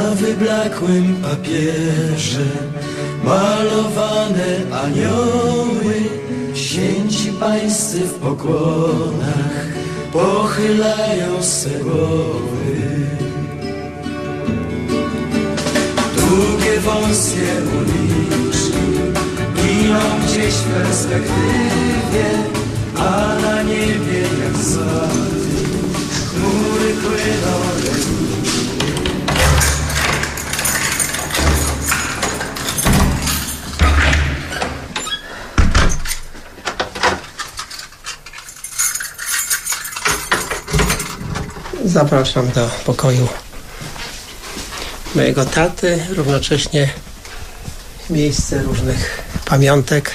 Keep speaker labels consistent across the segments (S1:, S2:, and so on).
S1: Na wyblakłym papierze malowane anioły, święci pańscy w pokłonach pochylają swe głowy. Długie, wąskie uliczki giną gdzieś w perspektywie, a na niebie jak sady chmury płyną.
S2: Zapraszam do pokoju mojego taty, równocześnie miejsce różnych pamiątek.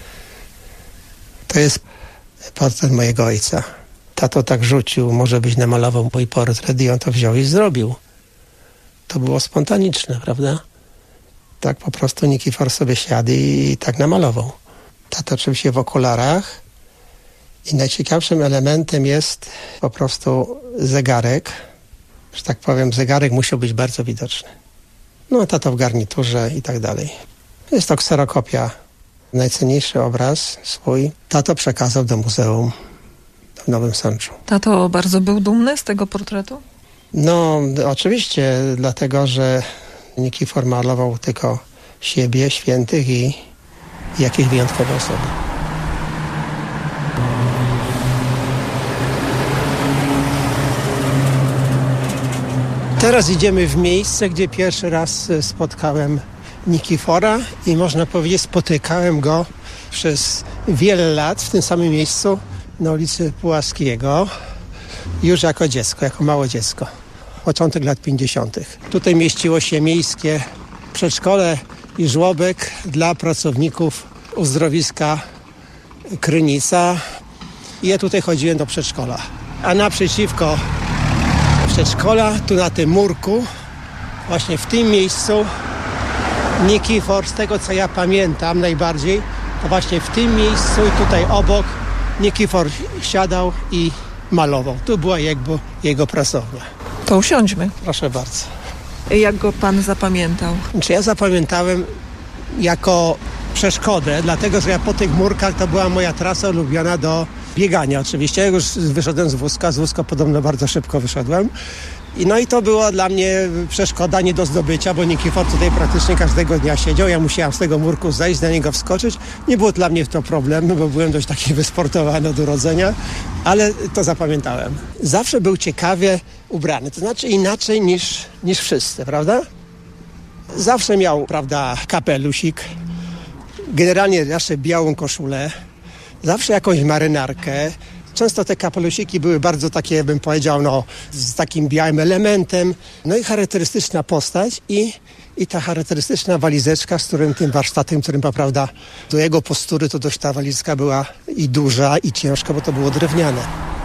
S2: To jest portret mojego ojca. Tato tak rzucił, może byś namalował mój portret, i on to wziął i zrobił. To było spontaniczne, prawda? Tak po prostu Nikifor sobie siadł i tak namalował. Tato oczywiście w okularach. I najciekawszym elementem jest po prostu zegarek. Że tak powiem, zegarek musiał być bardzo widoczny. No, tato w garniturze i tak dalej. Jest to kserokopia. Najcenniejszy obraz swój tato przekazał do muzeum w Nowym Sączu.
S3: Tato bardzo był dumny z tego portretu?
S2: No, oczywiście, dlatego, że Nikifor malował tylko siebie, świętych i jakieś wyjątkowe osoby. Teraz idziemy w miejsce, gdzie pierwszy raz spotkałem Nikifora i można powiedzieć, spotykałem go przez wiele lat w tym samym miejscu na ulicy Pułaskiego, już jako dziecko, jako małe dziecko. Początek lat 50. Tutaj mieściło się miejskie przedszkole i żłobek dla pracowników uzdrowiska Krynica. I ja tutaj chodziłem do przedszkola. A naprzeciwko przedszkola, tu na tym murku, właśnie w tym miejscu Nikifor, z tego co ja pamiętam najbardziej, to właśnie w tym miejscu i tutaj obok Nikifor siadał i malował. Tu była jakby jego pracownia.
S3: To usiądźmy.
S2: Proszę bardzo.
S3: Jak go pan zapamiętał?
S2: Znaczy ja zapamiętałem jako przeszkodę, dlatego że ja po tych murkach to była moja trasa ulubiona do biegania oczywiście. Ja już wyszedłem z wózka podobno bardzo szybko wyszedłem. No i to była dla mnie przeszkoda nie do zdobycia, bo Nikifor tutaj praktycznie każdego dnia siedział. Ja musiałem z tego murku zejść, na niego wskoczyć. Nie było dla mnie to problem, bo byłem dość taki wysportowany od urodzenia, ale to zapamiętałem. Zawsze był ciekawie ubrany, to znaczy inaczej niż wszyscy, prawda? Zawsze miał, prawda, kapelusik, generalnie zawsze białą koszulę, zawsze jakąś marynarkę. Często te kapelusiki były bardzo takie, bym powiedział, no, z takim białym elementem. No i charakterystyczna postać i ta charakterystyczna walizeczka, z którym tym warsztatem, którym, prawda, do jego postury to dość ta walizka była i duża, i ciężka, bo to było drewniane.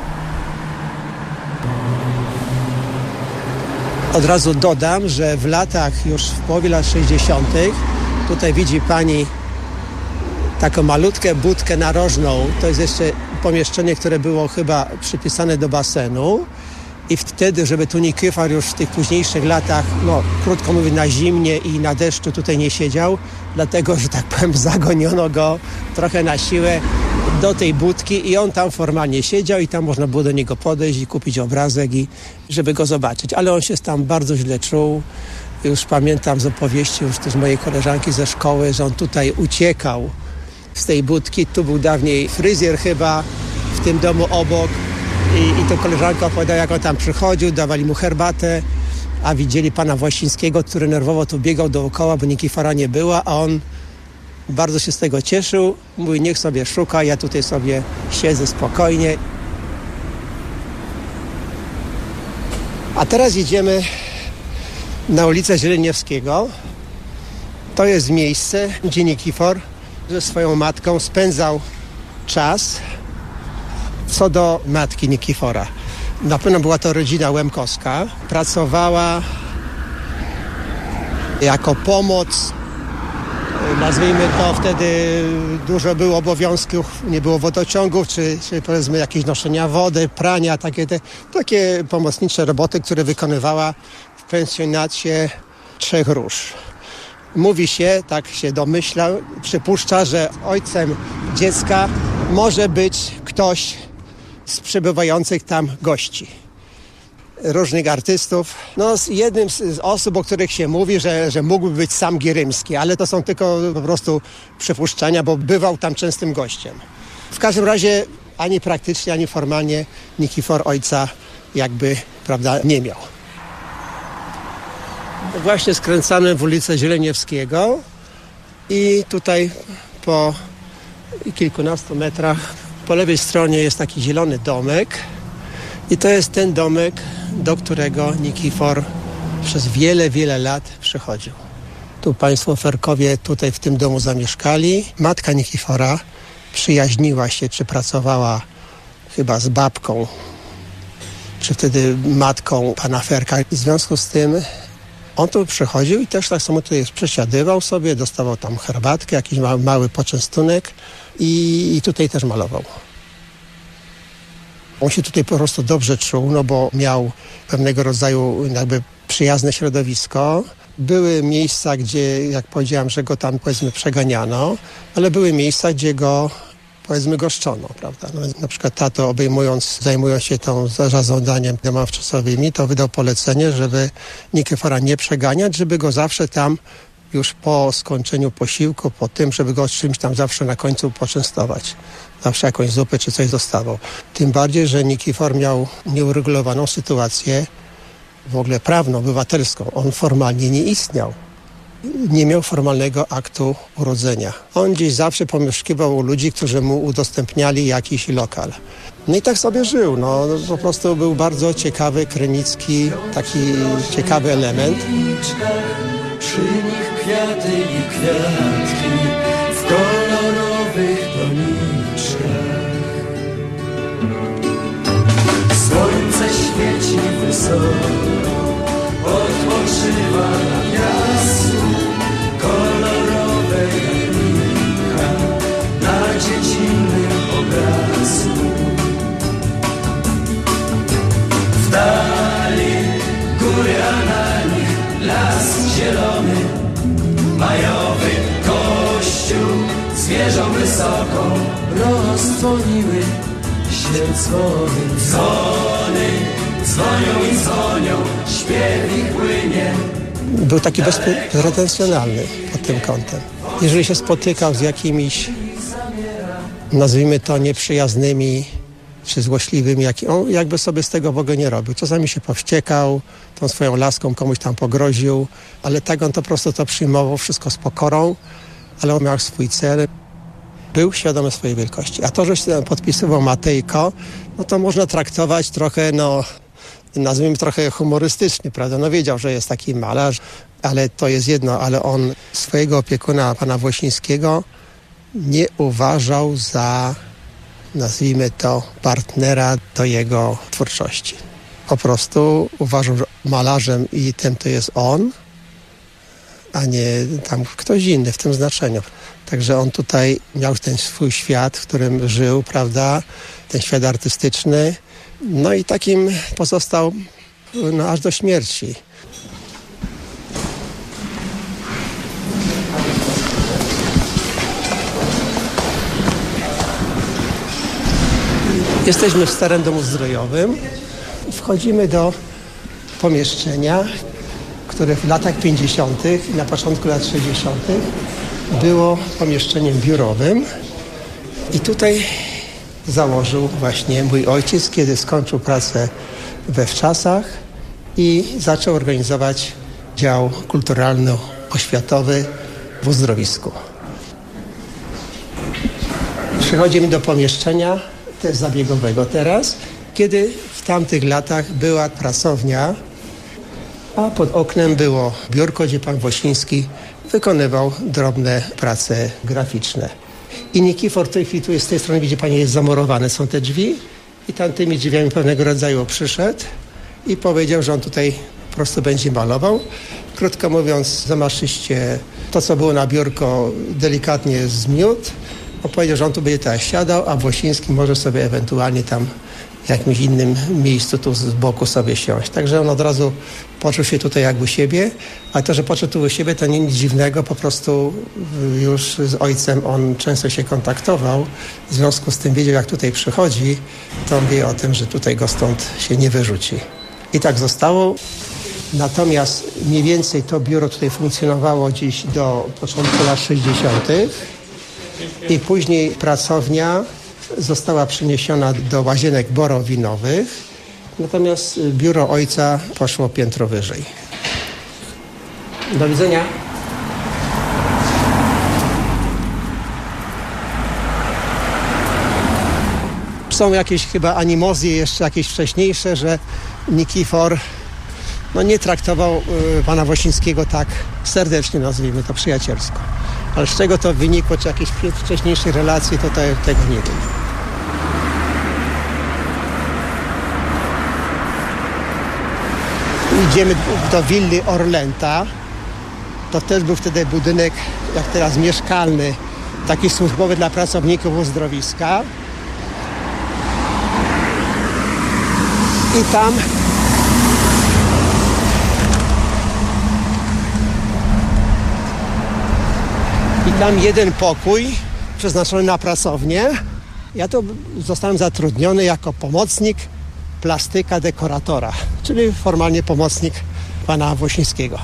S2: Od razu dodam, że w latach, już w połowie lat 60. tutaj widzi pani taką malutkę budkę narożną. To jest jeszcze pomieszczenie, które było chyba przypisane do basenu. I wtedy, żeby tu Nikifor już w tych późniejszych latach, no krótko mówiąc, na zimnie i na deszczu tutaj nie siedział, dlatego, że tak powiem, zagoniono go trochę na siłę do tej budki i on tam formalnie siedział i tam można było do niego podejść i kupić obrazek i żeby go zobaczyć. Ale on się tam bardzo źle czuł. Już pamiętam z opowieści już też mojej koleżanki ze szkoły, że on tutaj uciekał z tej budki. Tu był dawniej fryzjer chyba w tym domu obok i to koleżanka opowiadała, jak on tam przychodził, dawali mu herbatę, a widzieli pana Właścińskiego, który nerwowo tu biegał dookoła, bo Nikifora nie była, a on bardzo się z tego cieszył. Mówi, niech sobie szuka, ja tutaj sobie siedzę spokojnie. A teraz idziemy na ulicę Zieleniewskiego. To jest miejsce, gdzie Nikifor ze swoją matką spędzał czas. Co do matki Nikifora, na pewno była to rodzina Łemkowska. Pracowała jako pomoc, nazwijmy to, wtedy dużo było obowiązków, nie było wodociągów, czy powiedzmy jakieś noszenia wody, prania, takie pomocnicze roboty, które wykonywała w pensjonacie trzech róż. Mówi się, tak się domyśla, przypuszcza, że ojcem dziecka może być ktoś z przebywających tam gości. Różnych artystów. No, jednym z osób, o których się mówi, że mógłby być sam Gierymski, ale to są tylko po prostu przypuszczenia, bo bywał tam częstym gościem. W każdym razie ani praktycznie, ani formalnie Nikifor ojca jakby, prawda, nie miał. Właśnie skręcamy w ulicę Zieleniewskiego i tutaj po kilkunastu metrach po lewej stronie jest taki zielony domek i to jest ten domek, do którego Nikifor przez wiele, wiele lat przychodził. Tu państwo Ferkowie tutaj w tym domu zamieszkali. Matka Nikifora przyjaźniła się, czy pracowała chyba z babką, czy wtedy matką pana Ferka. W związku z tym on tu przychodził i też tak samo tutaj przesiadywał sobie, dostawał tam herbatkę, jakiś mały poczęstunek i tutaj też malował. On się tutaj po prostu dobrze czuł, no bo miał pewnego rodzaju jakby przyjazne środowisko. Były miejsca, gdzie, jak powiedziałem, że go tam powiedzmy przeganiano, ale były miejsca, gdzie go powiedzmy goszczono, prawda? No, na przykład tato zajmując się tą zarządzaniem domami wczesowymi, to wydał polecenie, żeby Nikifora nie przeganiać, żeby go zawsze tam już po skończeniu posiłku, po tym, żeby go czymś tam zawsze na końcu poczęstować. Zawsze jakąś zupę czy coś dostawał. Tym bardziej, że Nikifor miał nieuregulowaną sytuację w ogóle prawną, obywatelską. On formalnie nie istniał. Nie miał formalnego aktu urodzenia. On gdzieś zawsze pomieszkiwał u ludzi, którzy mu udostępniali jakiś lokal. No i tak sobie żył. No, po prostu był bardzo ciekawy, krynicki, taki ciekawy element.
S1: Przy nich kwiaty i kwiatki w kolorowych doniczkach. Słońce świeci wysoko, odpoczywa na piasku, kolorowe jak mcha na dziecinnym obrazku. W dali góry, a na nich las zielony, majowy kościół z wieżą wysoką. Rozdzwoniły się dzwony, dzwony dzwonią i dzwonią, śpiew ich płynie.
S2: Był taki bezpretensjonalny pod tym kątem. Jeżeli się spotykał z jakimiś, nazwijmy to, nieprzyjaznymi czy złośliwymi, on jakby sobie z tego w ogóle nie robił. Czasami się powściekał, tą swoją laską komuś tam pogroził, ale tak on to po prostu to przyjmował, wszystko z pokorą, ale on miał swój cel. Był świadomy swojej wielkości. A to, że się podpisywał Matejko, no to można traktować trochę, nazwijmy trochę humorystycznie, prawda? No wiedział, że jest taki malarz, ale to jest jedno, ale on swojego opiekuna, pana Włosińskiego, nie uważał za, nazwijmy to, partnera do jego twórczości. Po prostu uważał, że malarzem i tym to jest on, a nie tam ktoś inny w tym znaczeniu. Także on tutaj miał ten swój świat, w którym żył, prawda, ten świat artystyczny. No i takim pozostał aż do śmierci. Jesteśmy w Starym Domu Zdrojowym. Wchodzimy do pomieszczenia, które w latach 50. i na początku lat 60. było pomieszczeniem biurowym. I tutaj założył właśnie mój ojciec, kiedy skończył pracę we Wczasach i zaczął organizować dział kulturalno-oświatowy w Uzdrowisku. Przechodzimy do pomieszczenia też zabiegowego teraz, kiedy w tamtych latach była pracownia, a pod oknem było biurko, gdzie pan Włosiński wykonywał drobne prace graficzne. I Nikifor w tej chwili tu jest z tej strony, gdzie pani jest zamurowane, są te drzwi i tam tymi drzwiami pewnego rodzaju przyszedł i powiedział, że on tutaj po prostu będzie malował. Krótko mówiąc, zamaszyście to, co było na biurko, delikatnie zmiótł. On powiedział, że on tu będzie teraz siadał, a Włosiński może sobie ewentualnie tam w jakimś innym miejscu tu z boku sobie siąść. Także on od razu poczuł się tutaj jak u siebie, a to, że poczuł tu u siebie, to nic dziwnego, po prostu już z ojcem on często się kontaktował, w związku z tym wiedział, jak tutaj przychodzi, to on wie o tym, że tutaj go stąd się nie wyrzuci. I tak zostało. Natomiast mniej więcej to biuro tutaj funkcjonowało dziś do początku lat 60. i później pracownia została przeniesiona do Łazienek Borowinowych, natomiast biuro ojca poszło piętro wyżej. Do widzenia. Są jakieś chyba animozje jeszcze jakieś wcześniejsze, że Nikifor nie traktował pana Wosińskiego tak serdecznie, nazwijmy to przyjacielsko. Ale z czego to wynikło, czy jakieś wcześniejsze relacje, to tego nie wiem. Idziemy do willi Orlęta. To też był wtedy budynek, jak teraz mieszkalny, taki służbowy dla pracowników uzdrowiska. I tam jeden pokój przeznaczony na pracownię. Ja to zostałem zatrudniony jako pomocnik plastyka dekoratora, czyli formalnie pomocnik pana Wosińskiego.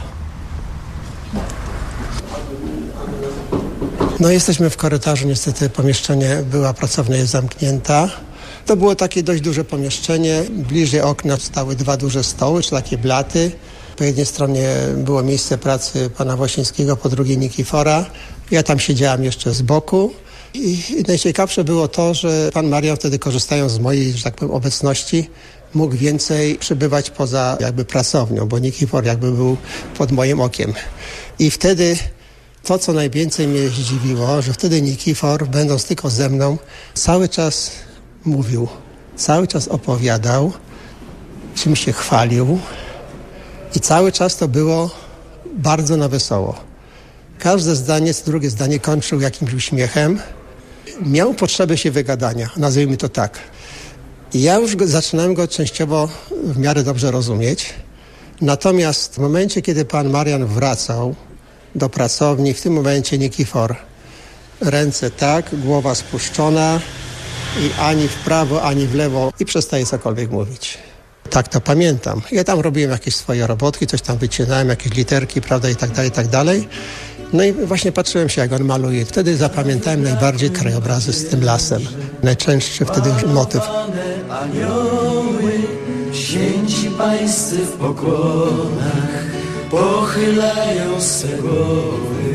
S2: Jesteśmy w korytarzu, niestety pomieszczenie była pracownia jest zamknięta. To było takie dość duże pomieszczenie. Bliżej okna stały dwa duże stoły, czy takie blaty. Po jednej stronie było miejsce pracy pana Wosińskiego, po drugiej Nikifora. Ja tam siedziałem jeszcze z boku. I najciekawsze było to, że pan Marian wtedy, korzystając z mojej, że tak powiem, obecności, mógł więcej przebywać poza jakby pracownią, bo Nikifor jakby był pod moim okiem. I wtedy to, co najwięcej mnie zdziwiło, że wtedy Nikifor, będąc tylko ze mną, cały czas mówił, cały czas opowiadał, czym się chwalił i cały czas to było bardzo na wesoło. Każde zdanie, drugie zdanie kończył jakimś uśmiechem. Miał potrzebę się wygadania, nazwijmy to tak. I ja już zaczynałem go częściowo w miarę dobrze rozumieć. Natomiast w momencie, kiedy pan Marian wracał do pracowni, w tym momencie Nikifor, ręce tak, głowa spuszczona i ani w prawo, ani w lewo i przestaje cokolwiek mówić. Tak to pamiętam. Ja tam robiłem jakieś swoje robotki, coś tam wycinałem, jakieś literki, prawda, i tak dalej. I właśnie patrzyłem się, jak on maluje. Wtedy zapamiętałem najbardziej krajobrazy z tym lasem. Najczęstszy wtedy motyw.
S1: Anioły, święci pańscy w pokłonach, pochylają swe głowy.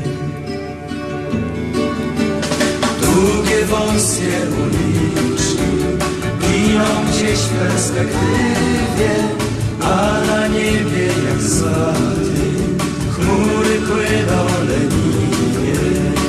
S1: Długie, wąskie uliczki giną gdzieś w perspektywie, a na niebie jak sady chmury płyną leniwie.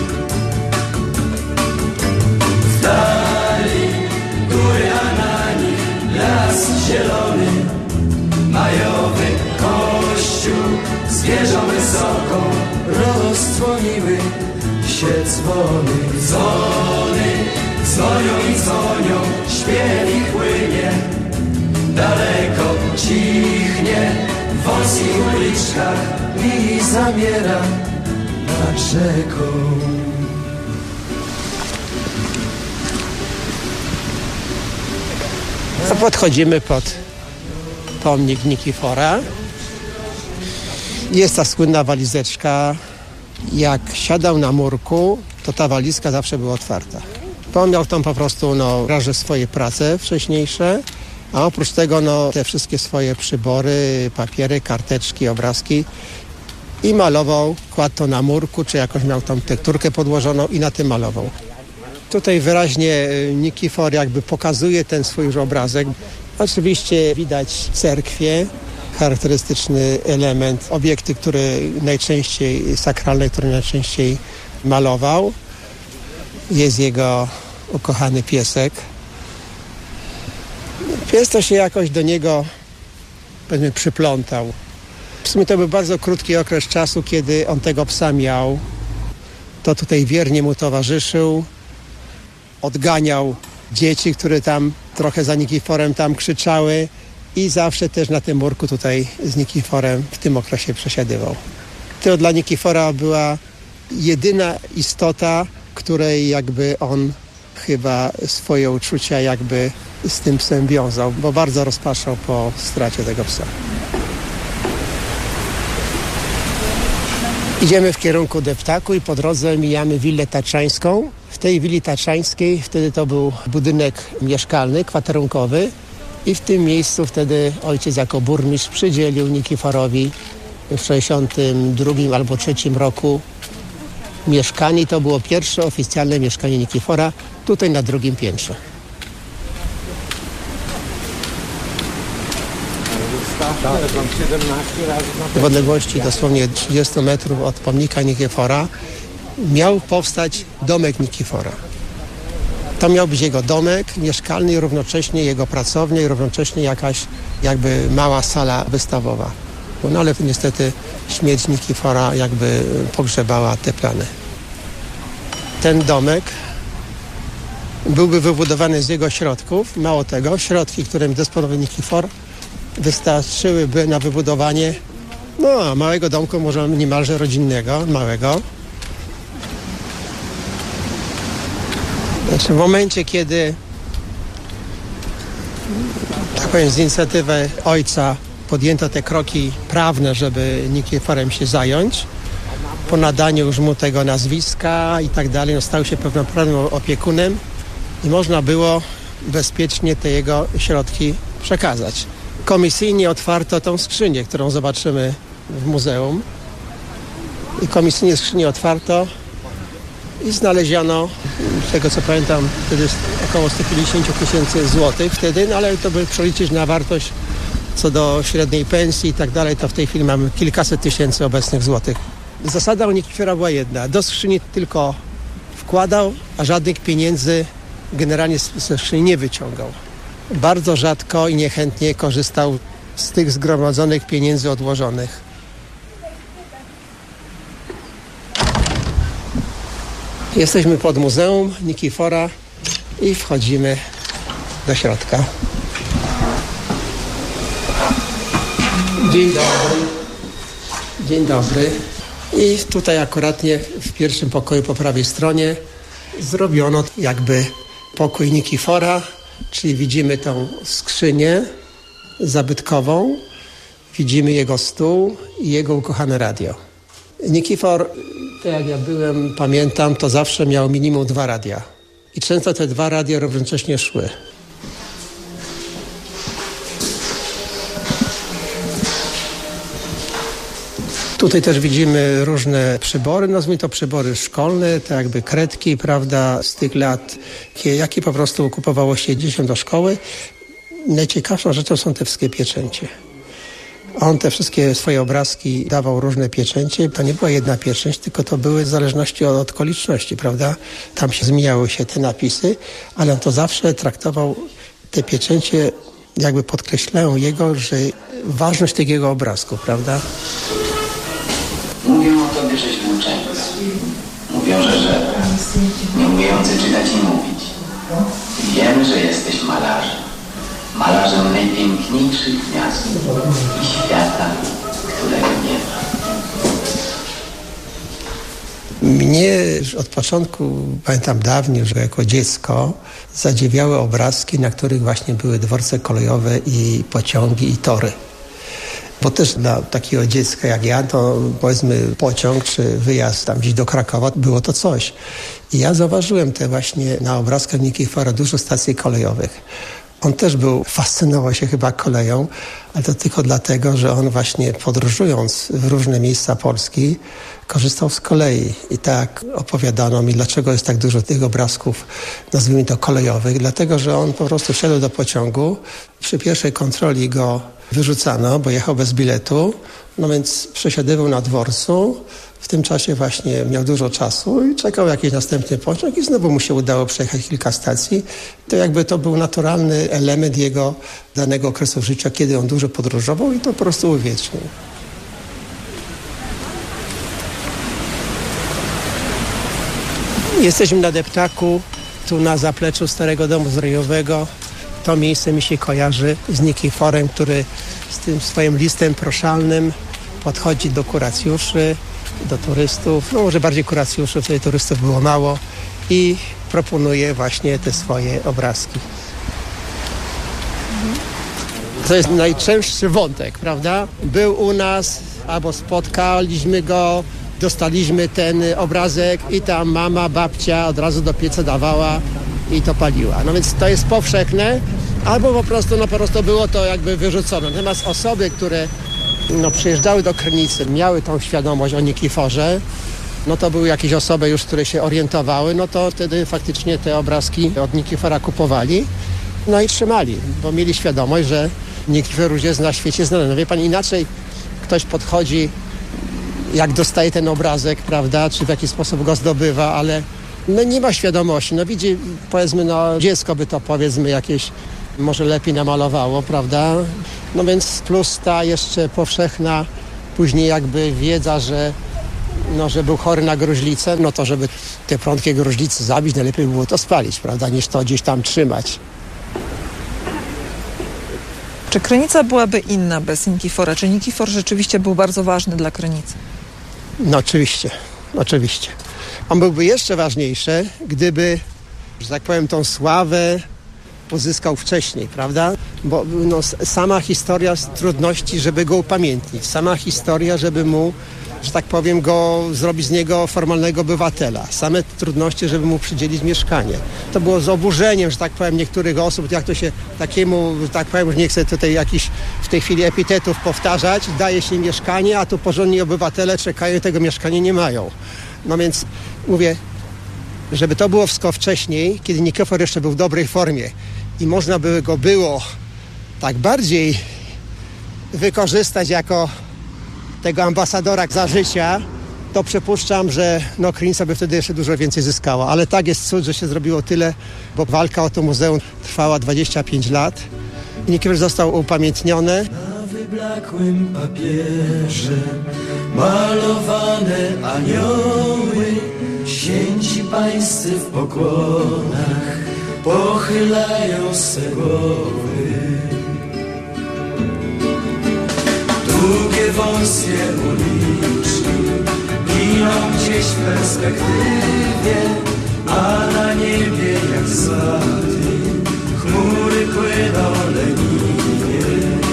S1: W dali góry, a na nich las zielony, majowy kościół z wieżą wysoką rozdzwoniły się dzwony. Dzwony dzwonią i dzwonią, śpiew ich płynie, daleko cichnie w wąskich uliczkach i zamiera nad rzeką.
S2: Podchodzimy pod pomnik Nikifora. Jest ta słynna walizeczka. Jak siadał na murku, to ta walizka zawsze była otwarta. Bo on miał tam po prostu raże swoje prace wcześniejsze, a oprócz tego te wszystkie swoje przybory, papiery, karteczki, obrazki i malował, kładł to na murku, czy jakoś miał tam tekturkę podłożoną i na tym malował. Tutaj wyraźnie Nikifor jakby pokazuje ten swój już obrazek. Oczywiście widać cerkwie, charakterystyczny element, obiekty, sakralne, które najczęściej malował. Jest jego ukochany piesek. Pies to się jakoś do niego, powiedzmy, przyplątał. W sumie to był bardzo krótki okres czasu, kiedy on tego psa miał. To tutaj wiernie mu towarzyszył. Odganiał dzieci, które tam trochę za Nikiforem tam krzyczały i zawsze też na tym murku tutaj z Nikiforem w tym okresie przesiadywał. To dla Nikifora była jedyna istota, której jakby on chyba swoje uczucia jakby z tym psem wiązał, bo bardzo rozpaczał po stracie tego psa. Idziemy w kierunku deptaku i po drodze mijamy willę taczańską. W tej willi taczańskiej wtedy to był budynek mieszkalny, kwaterunkowy i w tym miejscu wtedy ojciec jako burmistrz przydzielił Nikiforowi w 1962 albo 1963 roku mieszkanie. To było pierwsze oficjalne mieszkanie Nikifora tutaj na drugim piętrze. W odległości dosłownie 30 metrów od pomnika Nikifora miał powstać domek Nikifora. To miał być jego domek mieszkalny i równocześnie jego pracownia i równocześnie jakaś jakby mała sala wystawowa. No ale niestety śmierć Nikifora jakby pogrzebała te plany. Ten domek byłby wybudowany z jego środków. Mało tego, środki, którym dysponował Nikifor, wystarczyłyby na wybudowanie małego domku, może niemalże rodzinnego, małego. Znaczy w momencie, kiedy tak powiem, z inicjatywy ojca podjęto te kroki prawne, żeby Nikiforem się zająć, po nadaniu już mu tego nazwiska i tak dalej, stał się pełnoprawnym opiekunem i można było bezpiecznie te jego środki przekazać. Komisyjnie otwarto tą skrzynię, którą zobaczymy w muzeum. I komisyjnie skrzynię otwarto i znaleziono, z tego co pamiętam, wtedy około 150 000 złotych wtedy, ale to by przeliczyć na wartość co do średniej pensji i tak dalej, to w tej chwili mamy kilkaset tysięcy obecnych złotych. Zasada u Nikifora była jedna, do skrzyni tylko wkładał, a żadnych pieniędzy generalnie ze skrzyni nie wyciągał. Bardzo rzadko i niechętnie korzystał z tych zgromadzonych pieniędzy odłożonych. Jesteśmy pod Muzeum Nikifora i wchodzimy do środka. Dzień dobry. Dzień dobry. I tutaj akuratnie w pierwszym pokoju po prawej stronie zrobiono jakby pokój Nikifora, czyli widzimy tą skrzynię zabytkową, widzimy jego stół i jego ukochane radio. Nikifor, tak jak ja byłem, pamiętam, to zawsze miał minimum 2 radia. I często te 2 radia równocześnie szły. Tutaj też widzimy różne przybory, nazwijmy to przybory szkolne, tak jakby kredki, prawda, z tych lat, jakie po prostu kupowało się dzieciom do szkoły. Najciekawszą rzeczą są te wszystkie pieczęcie. On te wszystkie swoje obrazki dawał różne pieczęcie. To nie była jedna pieczęć, tylko to były w zależności od okoliczności, prawda? Tam się zmieniały się te napisy, ale on to zawsze traktował, te pieczęcie jakby podkreślają jego, że ważność tych jego obrazków, prawda?
S4: Mówią o tobie, żeś włóczęga. Mówią, że nie umiejący czytać i mówić. Wiem, że jesteś malarzem. Malarzem najpiękniejszych miast i świata, którego nie ma.
S2: Mnie od początku, pamiętam dawniej, że jako dziecko zadziwiały obrazki, na których właśnie były dworce kolejowe i pociągi i tory. Bo też dla takiego dziecka jak ja, to powiedzmy pociąg czy wyjazd tam gdzieś do Krakowa, było to coś. I ja zauważyłem te właśnie na obrazkach Nikifora dużo stacji kolejowych. On też fascynował się chyba koleją, ale to tylko dlatego, że on właśnie podróżując w różne miejsca Polski korzystał z kolei. I tak opowiadano mi, dlaczego jest tak dużo tych obrazków, nazwijmy to kolejowych. Dlatego, że on po prostu wsiadł do pociągu, przy pierwszej kontroli go wyrzucano, bo jechał bez biletu, no więc przesiadywał na dworcu. W tym czasie właśnie miał dużo czasu i czekał jakiś następny pociąg i znowu mu się udało przejechać kilka stacji. To jakby to był naturalny element jego danego okresu życia, kiedy on dużo podróżował i to po prostu uwiecznił. Jesteśmy na deptaku, tu na zapleczu Starego Domu Zdrojowego. to miejsce mi się kojarzy z Nikiforem, który z tym swoim listem proszalnym podchodzi do kuracjuszy, do turystów, no może bardziej kuracjuszów, wtedy turystów było mało i proponuje właśnie te swoje obrazki. To jest najczęstszy wątek, prawda? Był u nas, albo spotkaliśmy go, dostaliśmy ten obrazek i tam mama, babcia od razu do pieca dawała i to paliła. No więc to jest powszechne, albo po prostu było to jakby wyrzucone. Natomiast osoby, które przyjeżdżały do Krynicy, miały tą świadomość o Nikiforze, no to były jakieś osoby już, które się orientowały, no to wtedy faktycznie te obrazki od Nikifora kupowali, no i trzymali, bo mieli świadomość, że Nikifor już jest na świecie znany. No wie pan, inaczej ktoś podchodzi, jak dostaje ten obrazek, prawda, czy w jaki sposób go zdobywa, ale no nie ma świadomości. No widzi, powiedzmy, dziecko by to, powiedzmy, jakieś może lepiej namalowało, prawda? No więc plus ta jeszcze powszechna później jakby wiedza, że był chory na gruźlicę, no to żeby te prądkie gruźlicy zabić, najlepiej było to spalić, prawda, niż to gdzieś tam trzymać.
S3: Czy Krynica byłaby inna bez Nikifora? Czy Nikifor rzeczywiście był bardzo ważny dla Krynicy?
S2: No oczywiście. On byłby jeszcze ważniejszy, gdyby, że tak powiem, tą sławę uzyskał wcześniej, prawda? Bo sama historia z trudności, żeby go upamiętnić, sama historia, żeby mu, że tak powiem, zrobić z niego formalnego obywatela, same trudności, żeby mu przydzielić mieszkanie. To było z oburzeniem, że tak powiem, niektórych osób, jak to się takiemu, że tak powiem, już nie chcę tutaj jakichś w tej chwili epitetów powtarzać, daje się mieszkanie, a tu porządni obywatele czekają i tego mieszkania nie mają. No więc mówię, żeby to było wszystko wcześniej, kiedy Nikifor jeszcze był w dobrej formie i można by go było tak bardziej wykorzystać jako tego ambasadora za życia, to przypuszczam, że Krynica by wtedy jeszcze dużo więcej zyskała. Ale tak jest cud, że się zrobiło tyle, bo walka o to muzeum trwała 25 lat. I Nikifor został upamiętniony.
S1: Na wyblakłym papierze malowane anioły, święci pańscy w pokłonach pochylają swe głowy. Długie, wąskie uliczki giną gdzieś w perspektywie, a na niebie jak sady chmury płyną leniwie.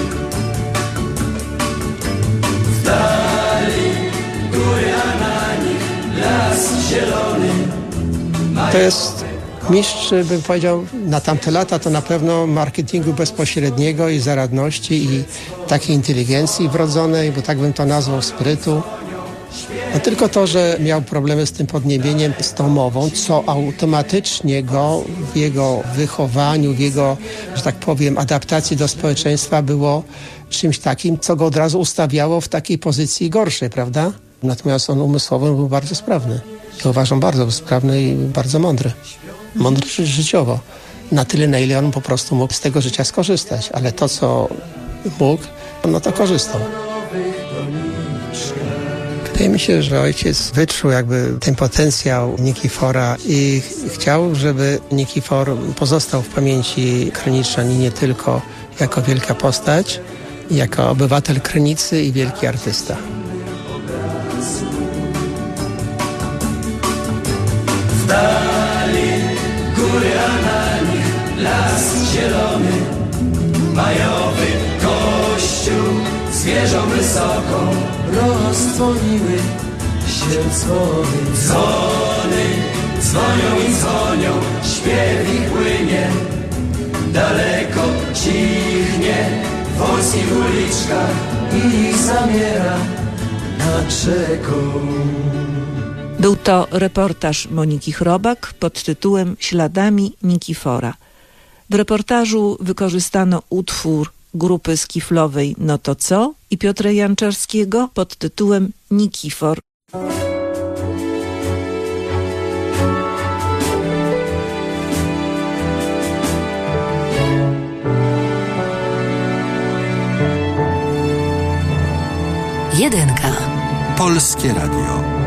S1: W dali góry, a na nich las zielony.
S2: To jest mistrz, bym powiedział, na tamte lata to na pewno marketingu bezpośredniego i zaradności i takiej inteligencji wrodzonej, bo tak bym to nazwał, sprytu. No tylko to, że miał problemy z tym podniebieniem, z tą mową, co automatycznie go w jego wychowaniu, w jego, że tak powiem, adaptacji do społeczeństwa było czymś takim, co go od razu ustawiało w takiej pozycji gorszej, prawda? Natomiast on umysłowo był bardzo sprawny. Ja uważam, bardzo sprawny i bardzo mądry. Mądry życiowo. Na tyle, na ile on po prostu mógł z tego życia skorzystać. Ale to, co mógł, no to korzystał. Wydaje mi się, że ojciec wyczuł jakby ten potencjał Nikifora i chciał, żeby Nikifor pozostał w pamięci kryniczan i nie tylko jako wielka postać, jako obywatel Krynicy i wielki artysta.
S1: W dali góry, a na nich las zielony, majowy kościół z wieżą wysoką rozdzwoniły się dzwony. Dzwony dzwonią i dzwonią, śpiew ich płynie, daleko cichnie w wąskich uliczkach i zamiera nad rzeką.
S5: Był to reportaż Moniki Chrobak pod tytułem Śladami Nikifora. W reportażu wykorzystano utwór grupy skiflowej No to co i Piotra Janczarskiego pod tytułem Nikifor.
S6: Jedynka. Polskie Radio.